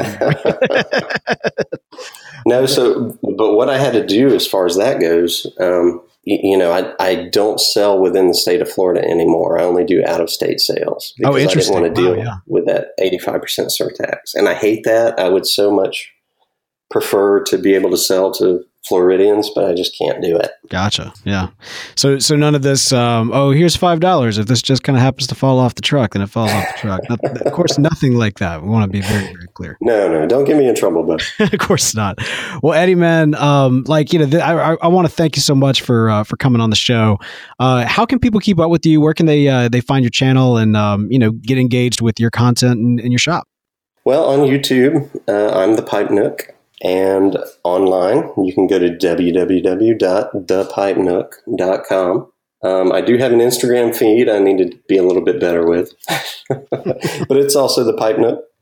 is No, so but what I had to do as far as that goes. Um, You know, I, I don't sell within the state of Florida anymore. I only do out-of-state sales because oh, interesting. I didn't want to deal wow, yeah. with that eighty-five percent surtax. And I hate that. I would so much prefer to be able to sell to Floridians, but I just can't do it. Gotcha. Yeah. So so none of this, um, oh, here's five dollars. If this just kind of happens to fall off the truck, then it falls off the truck. Not, of course, nothing like that. We want to be very, very clear. No, no. Don't get me in trouble, but of course not. Well, Eddie, man, um, like, you know, th- I, I, I want to thank you so much for uh, for coming on the show. Uh, how can people keep up with you? Where can they uh, they find your channel and, um, you know, get engaged with your content in, in your shop? Well, on YouTube, uh, I'm the Pipe Nook. And online, you can go to w w w dot the pipe nook dot com. Um, I do have an Instagram feed I need to be a little bit better with, but it's also the Pipe Nook.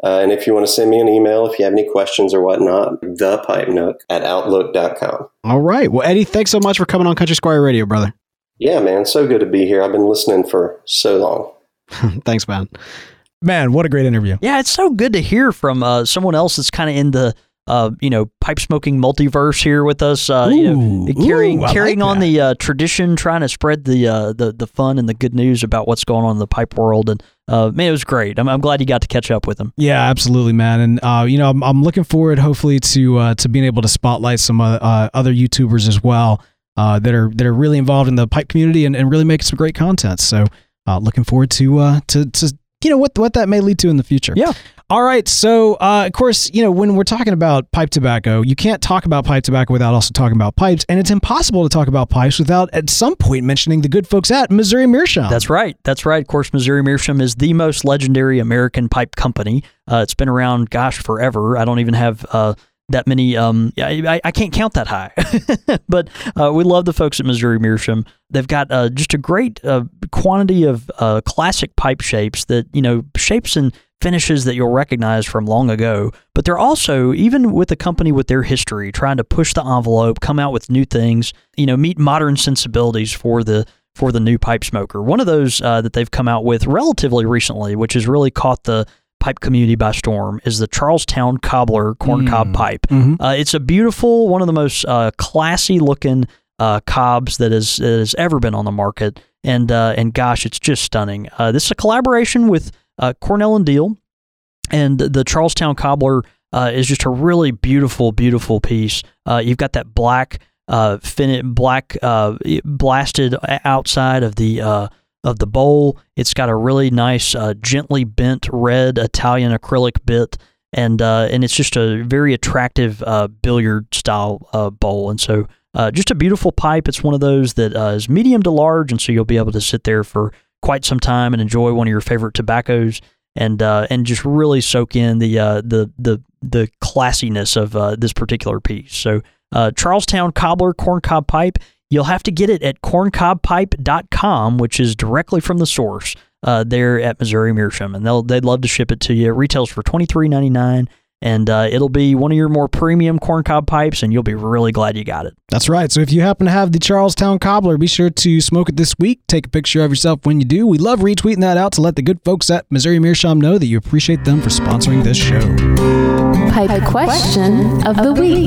Uh, and if you want to send me an email, if you have any questions or whatnot, the pipe nook at outlook dot com. All right. Well, Eddie, thanks so much for coming on Country Squire Radio, brother. Yeah, man. So good to be here. I've been listening for so long. Thanks, man. Man, what a great interview. Yeah, it's so good to hear from uh, someone else that's kind of in the uh, you know pipe smoking multiverse here with us. Uh, Ooh, you know, carrying ooh, I carrying like on that. the uh, tradition, trying to spread the uh, the the fun and the good news about what's going on in the pipe world. And uh, man, it was great. I'm, I'm glad you got to catch up with him. Yeah, absolutely, man. And uh, you know, I'm, I'm looking forward, hopefully, to uh, to being able to spotlight some uh, uh, other YouTubers as well uh, that are that are really involved in the pipe community and, and really making some great content. So, uh, looking forward to uh, to to you know what what that may lead to in the future. Yeah. All right. So, uh, of course, you know, when we're talking about pipe tobacco, you can't talk about pipe tobacco without also talking about pipes, and it's impossible to talk about pipes without at some point mentioning the good folks at Missouri Meerschaum. That's right. That's right. Of course, Missouri Meerschaum is the most legendary American pipe company. Uh, it's been around, gosh, forever. I don't even have uh, that many. Um, I, I can't count that high. But uh, we love the folks at Missouri Meerschaum. They've got uh, just a great uh, quantity of uh, classic pipe shapes that, you know, shapes and finishes that you'll recognize from long ago. But they're also, even with a company with their history, trying to push the envelope, come out with new things, you know, meet modern sensibilities for the for the new pipe smoker. One of those uh, that they've come out with relatively recently, which has really caught the pipe community by storm, is the Charlestown Cobbler corncob Mm. pipe. Mhm. Uh, it's a beautiful, one of the most uh, classy looking uh, cobs that has, that has ever been on the market. And uh, and gosh, it's just stunning. Uh, this is a collaboration with uh, Cornell and Deal, and the Charlestown Cobbler uh, is just a really beautiful, beautiful piece. Uh, you've got that black, uh, fin- black uh, blasted outside of the uh, of the bowl. It's got a really nice, uh, gently bent red Italian acrylic bit, and uh, and it's just a very attractive uh, billiard style uh, bowl. And so, uh, just a beautiful pipe. It's one of those that uh, is medium to large, and so you'll be able to sit there for quite some time and enjoy one of your favorite tobaccos, and uh, and just really soak in the uh, the the the classiness of uh, this particular piece. So, uh, Charlestown Cobbler corncob pipe. You'll have to get it at corncob pipe dot com, which is directly from the source uh, there at Missouri Meerschaum, and they'll they'd love to ship it to you. It retails for twenty-three ninety-nine, and uh, it'll be one of your more premium corncob pipes, and you'll be really glad you got it. That's right. So if you happen to have the Charlestown Cobbler, be sure to smoke it this week. Take a picture of yourself when you do. We love retweeting that out to let the good folks at Missouri Meerschaum know that you appreciate them for sponsoring this show. Pipe question of the week.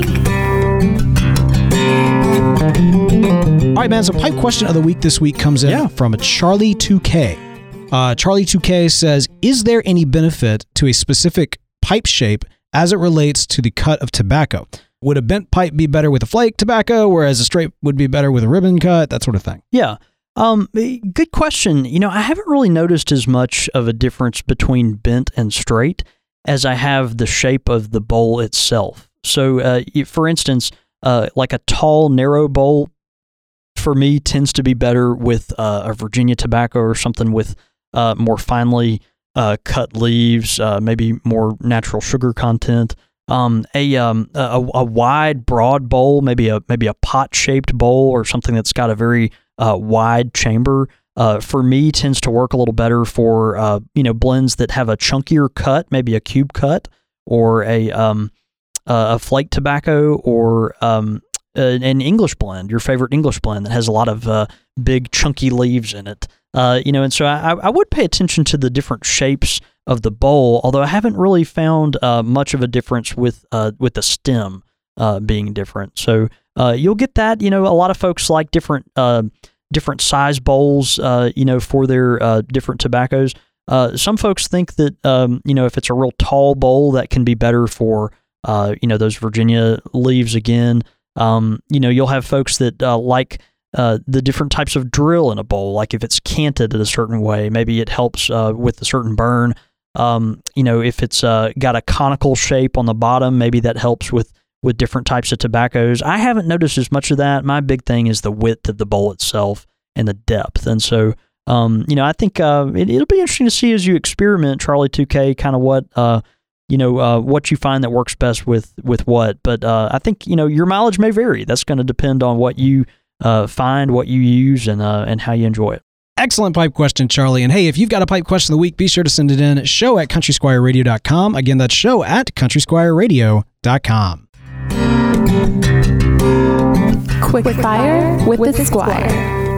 All right, man. So pipe question of the week this week comes in Yeah. from a Charlie two K. Uh, Charlie two K says, is there any benefit to a specific pipe shape as it relates to the cut of tobacco? Would a bent pipe be better with a flake tobacco, whereas a straight would be better with a ribbon cut, that sort of thing? Yeah. Um, good question. You know, I haven't really noticed as much of a difference between bent and straight as I have the shape of the bowl itself. So, uh, for instance, uh, like a tall, narrow bowl, for me, tends to be better with uh, a Virginia tobacco or something with uh, more finely uh, cut leaves, uh, maybe more natural sugar content. Um, a, um, a a wide, broad bowl, maybe a maybe a pot-shaped bowl or something that's got a very uh, wide chamber. Uh, for me, tends to work a little better for uh, you know blends that have a chunkier cut, maybe a cube cut, or a um, uh, a flake tobacco, or um, an English blend, your favorite English blend that has a lot of uh, big chunky leaves in it. Uh, you know, and so I, I would pay attention to the different shapes of the bowl, although I haven't really found uh, much of a difference with uh, with the stem uh, being different. So uh, you'll get that. You know, a lot of folks like different uh, different size bowls. Uh, you know, for their uh, different tobaccos. Uh, some folks think that um, you know if it's a real tall bowl, that can be better for uh, you know those Virginia leaves again. Um, you know, you'll have folks that uh, like uh, the different types of drill in a bowl. Like if it's canted in a certain way, maybe it helps uh, with a certain burn. Um, you know, if it's uh, got a conical shape on the bottom, maybe that helps with, with different types of tobaccos. I haven't noticed as much of that. My big thing is the width of the bowl itself and the depth. And so, um, you know, I think uh, it, it'll be interesting to see as you experiment, Charlie two K, kind of what, uh, you know, uh, what you find that works best with, with what. But uh, I think, you know, your mileage may vary. That's going to depend on what you uh, find, what you use, and uh, and how you enjoy it. Excellent pipe question, Charlie. And hey, if you've got a pipe question of the week, be sure to send it in. Show at country squire radio dot com. Again, that's show at country squire radio dot com. Quick fire with, with the Squire.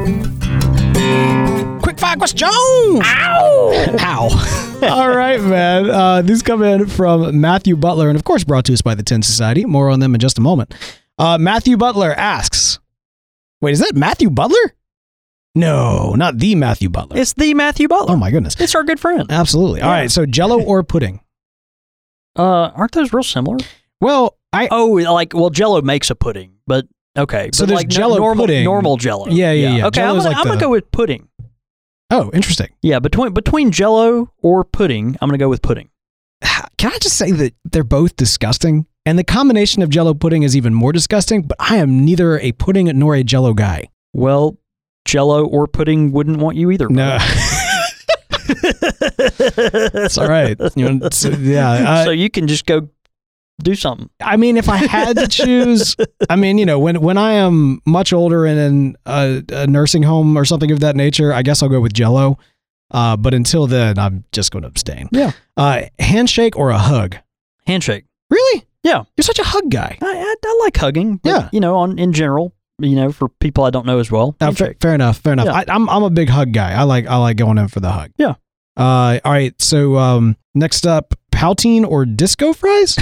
Quick fire question. Ow! Ow. All right, man. Uh, these come in from Matthew Butler, and of course brought to us by the Tin Society. More on them in just a moment. Uh, Matthew Butler asks, wait, is that Matthew Butler? No, not the Matthew Butler. It's the Matthew Butler. Oh, my goodness. It's our good friend. Absolutely. All Yeah. right, so Jell-O or pudding? Uh, aren't those real similar? Well, I... Oh, like, well, Jell-O makes a pudding, but okay. So but there's like no- Jell-O normal, pudding. Normal Jell-O. Yeah, yeah, yeah. Okay, I'm Jell-O's gonna, like I'm gonna the- go with pudding. Oh, interesting. Yeah, between between Jell-O or pudding, I'm gonna go with pudding. Can I just say that they're both disgusting? And the combination of Jell-O pudding is even more disgusting, but I am neither a pudding nor a Jell-O guy. Well, Jell-O or pudding wouldn't want you either. No. It's all right. You know, so, yeah. Uh, so you can just go do something. I mean, if I had to choose, I mean, you know, when when I am much older and in a, a nursing home or something of that nature, I guess I'll go with Jell-O. Uh, but until then, I'm just going to abstain. Yeah. Uh, handshake or a hug? Handshake. Really? Yeah. You're such a hug guy. I, I, I like hugging. But, Yeah. You know, on in general, you know, for people I don't know as well. Uh, fa- handshake. fair enough. Fair enough. Yeah. I, I'm I'm a big hug guy. I like I like going in for the hug. Yeah. Uh, all right. So um, next up, poutine or disco fries?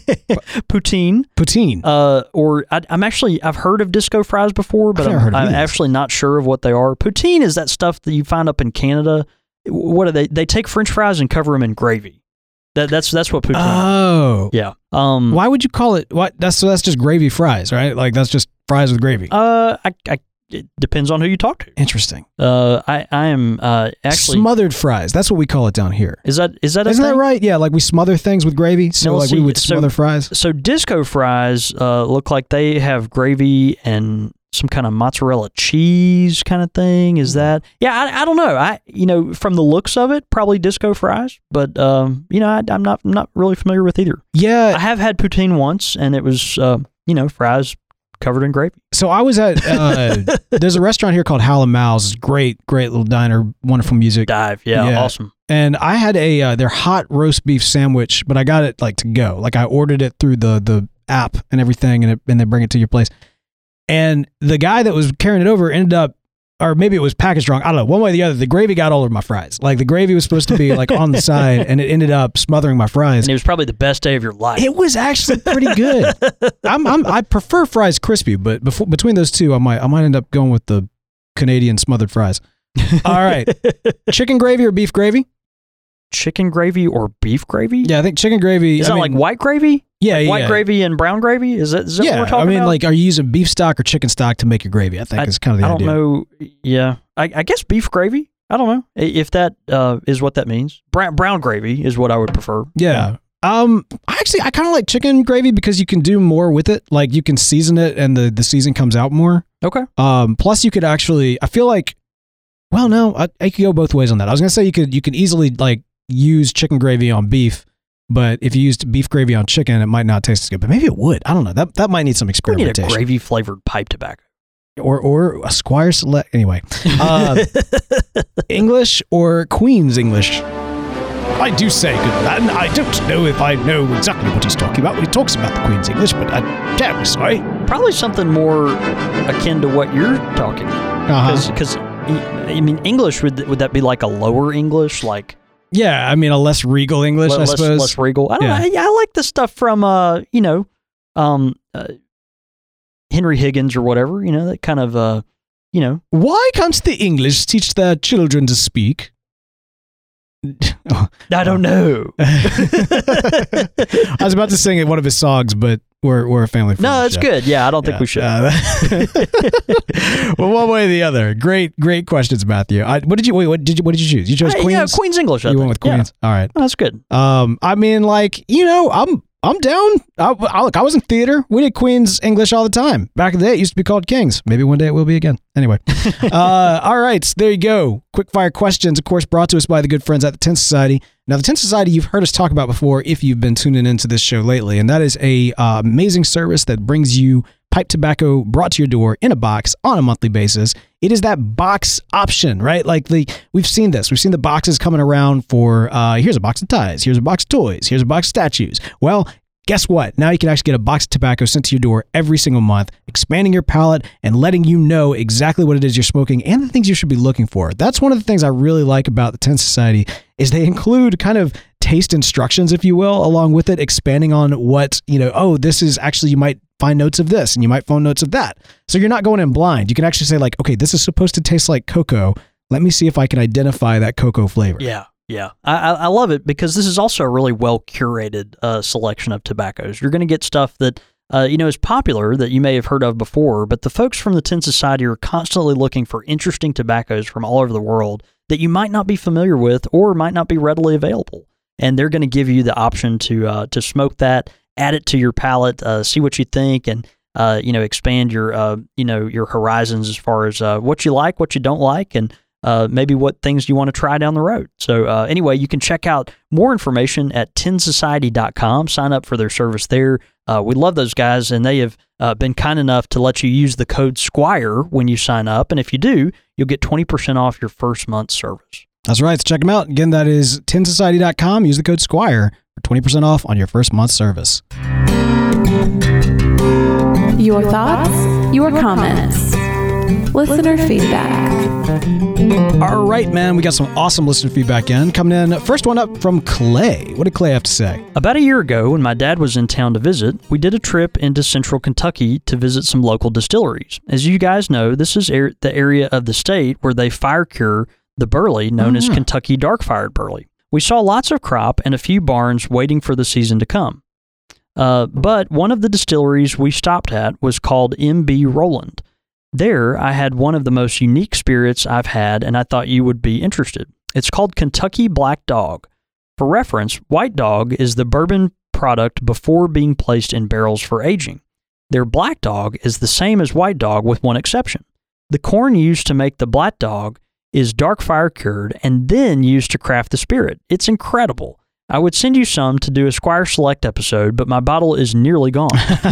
Poutine. Poutine. Uh, or I, I'm actually I've heard of disco fries before, but I've never I'm, heard of I'm either. actually not sure of what they are. Poutine is that stuff that you find up in Canada. What are they? They take French fries and cover them in gravy. That that's that's what poutine. is. Oh. Yeah. Um. Why would you call it? What? That's so that's just gravy fries, right? Like that's just fries with gravy. Uh. I. I it depends on who you talk to. Interesting. Uh. I. I am. Uh. Actually. Smothered fries. That's what we call it down here. Is that is that a Isn't that thing? right? Yeah, like we smother things with gravy. So No, like we see, would so- smother fries. So disco fries uh, look like they have gravy and some kind of mozzarella cheese kind of thing. Is that? Yeah, I, I don't know. I you know from the looks of it, probably disco fries. But um, you know, I, I'm not I'm not really familiar with either. I Yeah. have had poutine once, and it was uh, you know fries covered in gravy. So I was at uh, there's a restaurant here called Hal and Mal's. It's great, great little diner, wonderful music. Dive, yeah, Yeah. awesome. And I had a uh, their hot roast beef sandwich, but I got it like to go. Like I ordered it through the the app and everything, and it, and they bring it to your place. And the guy that was carrying it over ended up, or maybe it was packaged wrong. I don't know. One way or the other, the gravy got all over my fries. Like the gravy was supposed to be like on the side, and it ended up smothering my fries. And it was probably the best day of your life. It was actually pretty good. I'm, I'm I prefer fries crispy, but before, between those two, I might I might end up going with the Canadian smothered fries. All right, chicken gravy or beef gravy? Chicken gravy or beef gravy? Yeah, I think chicken gravy. Is I that mean, like white gravy? yeah, Like yeah, white gravy and brown gravy? Is that, is that yeah, what we're talking I mean, about? like, are you using beef stock or chicken stock to make your gravy? I think is kind of the I don't idea. know. Yeah, I, I guess beef gravy. I don't know I- if that uh, is what that means. Brown, brown gravy is what I would prefer. Yeah. Um. I Actually, I kind of like chicken gravy because you can do more with it. Like you can season it, and the the season comes out more. Okay. Um. Plus, you could actually. I feel like. Well, no, I, I could go both ways on that. I was gonna say you could you can easily like use chicken gravy on beef, but if you used beef gravy on chicken, it might not taste as good. But maybe it would. I don't know. That that might need some We need a experimentation. gravy flavored pipe tobacco. or or a Squire Select. Anyway, uh, English or Queen's English? I do say, good man, I don't know if I know exactly what he's talking about when he talks about the Queen's English, but I'm terribly sorry. Probably something more akin to what you're talking. Uh-huh. Because, I mean, English, would would that be like a lower English? Like Yeah, I mean, a less regal English, le- I less, suppose. less regal? I don't Yeah. know. I, I like the stuff from, uh, you know, um, uh, Henry Higgins or whatever, you know, that kind of, uh, you know. Why can't the English teach their children to speak? Oh, I don't know. I was about to sing it one of his songs, but we're we're a family. No, that's good. Yeah, I don't think we should. Uh, well, one way or the other. Great, great questions, Matthew. I, what did you wait? What did you what did you choose? You chose Uh, Queens. Yeah, Queen's English. I you think. went with Yeah. Queens. All right. Oh, that's good. Um, I mean, like you know, I'm I'm down. I, I look, I was in theater. We did Queen's English all the time. Back in the day, it used to be called King's. Maybe one day it will be again. Anyway, uh, all right. So there you go. Quick fire questions, of course, brought to us by the good friends at the Tin Society. Now, the Tin Society, you've heard us talk about before if you've been tuning into this show lately, and that is a uh, amazing service that brings you pipe tobacco brought to your door in a box on a monthly basis. it is that box option, right? Like the we've seen this. We've seen the boxes coming around for uh, here's a box of ties, here's a box of toys, here's a box of statues. Well, guess what? Now you can actually get a box of tobacco sent to your door every single month, expanding your palate and letting you know exactly what it is you're smoking and the things you should be looking for. That's one of the things I really like about the Tin Society is they include kind of taste instructions, if you will, along with it, expanding on what, you know, oh, this is actually, you might find notes of this and you might find notes of that. So you're not going in blind. You can actually say like, okay, this is supposed to taste like cocoa. Let me see if I can identify that cocoa flavor. Yeah. Yeah, I, I love it because this is also a really well curated uh, selection of tobaccos. You're going to get stuff that uh, you know is popular that you may have heard of before, but the folks from the Tin Society are constantly looking for interesting tobaccos from all over the world that you might not be familiar with or might not be readily available. And they're going to give you the option to uh, to smoke that, add it to your palate, uh, see what you think, and uh, you know expand your uh, you know your horizons as far as uh, what you like, what you don't like, and Uh, maybe what things you want to try down the road. So uh, anyway, you can check out more information at tin society dot com. Sign up for their service there. Uh, we love those guys, and they have uh, been kind enough to let you use the code Squire when you sign up. And if you do, you'll get twenty percent off your first month's service. That's right. So check them out. Again, that is tin society dot com. Use the code Squire for twenty percent off on your first month's service. Your thoughts, your comments, listener feedback. All right, man. We got some awesome listener feedback in. Coming in, first one up from Clay. What did Clay have to say? About a year ago, when my dad was in town to visit, we did a trip into central Kentucky to visit some local distilleries. As you guys know, this is er- the area of the state where they fire cure the burley known mm-hmm. as Kentucky dark-fired burley. We saw lots of crop and a few barns waiting for the season to come. Uh, but one of the distilleries we stopped at was called M B Roland. There, I had one of the most unique spirits I've had, and I thought you would be interested. It's called Kentucky Black Dog. For reference, White Dog is the bourbon product before being placed in barrels for aging. Their Black Dog is the same as White Dog with one exception. The corn used to make the Black Dog is dark fire cured and then used to craft the spirit. It's incredible. I would send you some to do a Squire Select episode, but my bottle is nearly gone.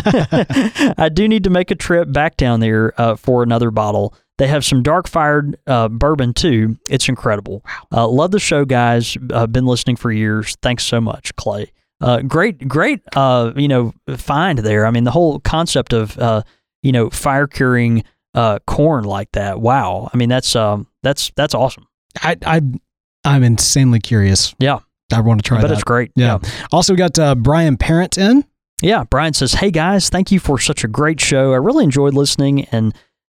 I do need to make a trip back down there uh, for another bottle. They have some dark-fired uh, bourbon, too. It's incredible. Uh, love the show, guys. Uh, been listening for years. Thanks so much, Clay. Uh, great, great, uh, you know, find there. I mean, the whole concept of, uh, you know, fire-curing uh, corn like that. Wow. I mean, that's um, that's that's awesome. I, I, I'm insanely curious. Yeah. I want to try but that. It's great. Yeah. yeah. Also, we got uh, Brian Parent in. Yeah. Brian says, "Hey guys, thank you for such a great show. I really enjoyed listening, and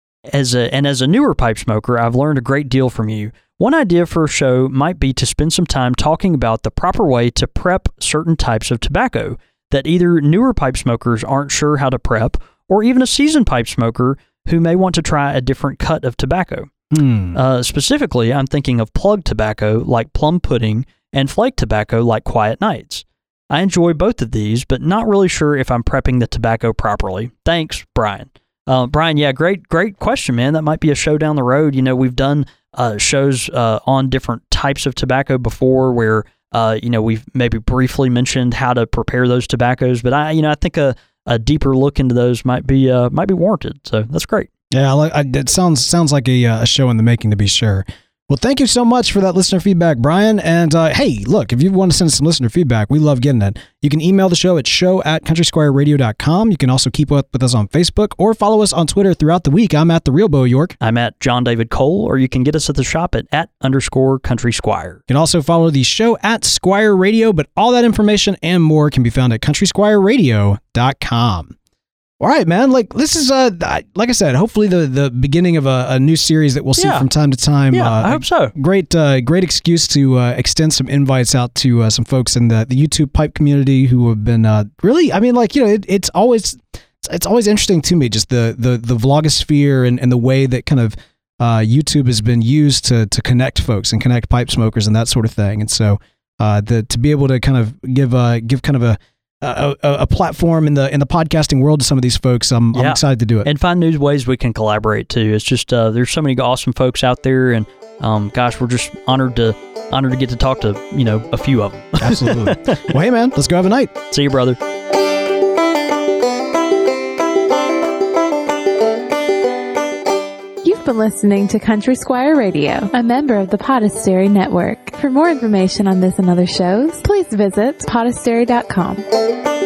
as a and as a newer pipe smoker, I've learned a great deal from you. One idea for a show might be to spend some time talking about the proper way to prep certain types of tobacco that either newer pipe smokers aren't sure how to prep, or even a seasoned pipe smoker who may want to try a different cut of tobacco. Hmm. Uh, specifically, I'm thinking of plug tobacco like plum pudding and flake tobacco like Quiet Nights. I enjoy both of these, but not really sure if I'm prepping the tobacco properly. Thanks, Brian." Uh, Brian, yeah, great, great question, man. That might be a show down the road. You know, we've done uh, shows uh, on different types of tobacco before where, uh, you know, we've maybe briefly mentioned how to prepare those tobaccos, but I, you know, I think a, a deeper look into those might be, uh, might be warranted. So that's great. Yeah, I like. I, it sounds sounds like a, uh, a show in the making, to be sure. Well, thank you so much for that listener feedback, Brian. And uh, hey, look, if you want to send us some listener feedback, we love getting it. You can email the show at show at country squire radio dot com. You can also keep up with us on Facebook or follow us on Twitter throughout the week. I'm at The Real Bo York. I'm at John David Cole, or you can get us at the shop at at underscore country squire. You can also follow the show at Squire Radio, but all that information and more can be found at country squire radio dot com. All right, man. Like this is uh, like I said, hopefully the, the beginning of a, a new series that we'll see yeah. from time to time. Yeah, uh, I hope so. Great, uh, great excuse to uh, extend some invites out to uh, some folks in the, the YouTube pipe community who have been uh, really. I mean, like you know, it, it's always it's always interesting to me just the the the vlogosphere and, and the way that kind of uh, YouTube has been used to to connect folks and connect pipe smokers and that sort of thing. And so uh, the to be able to kind of give uh, give kind of a A, a, a platform in the in the podcasting world to some of these folks. I'm, yeah. I'm excited to do it and find new ways we can collaborate too. It's just uh, there's so many awesome folks out there, and um, gosh, we're just honored to honored to get to talk to you know a few of them. Absolutely. Well, hey man, let's go have a night. See you, brother. You've been listening to Country Squire Radio, a member of the Podastery Network. For more information on this and other shows, please visit podastery dot com.